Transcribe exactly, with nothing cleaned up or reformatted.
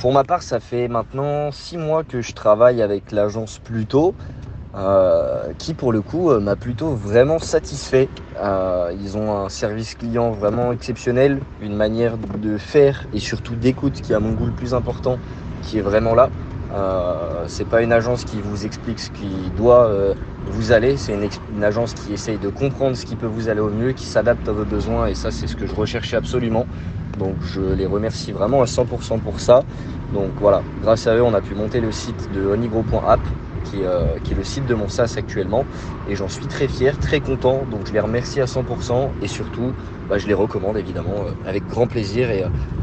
Pour ma part, ça fait maintenant six mois que je travaille avec l'agence Pluto, euh, qui pour le coup euh, m'a plutôt vraiment satisfait. Euh, ils ont un service client vraiment exceptionnel, une manière de faire et surtout d'écoute qui est à mon goût le plus important, qui est vraiment là. Euh, c'est pas une agence qui vous explique ce qui doit euh, vous aller, c'est une, ex- une agence qui essaye de comprendre ce qui peut vous aller au mieux, qui s'adapte à vos besoins et ça c'est ce que je recherchais absolument. Donc je les remercie vraiment à cent pour cent pour ça. Donc voilà, grâce à eux, on a pu monter le site de honigro point app, qui, euh, qui est le site de mon SaaS actuellement. Et j'en suis très fier, très content. Donc je les remercie à cent pour cent et surtout, bah, je les recommande évidemment euh, avec grand plaisir. Et, euh,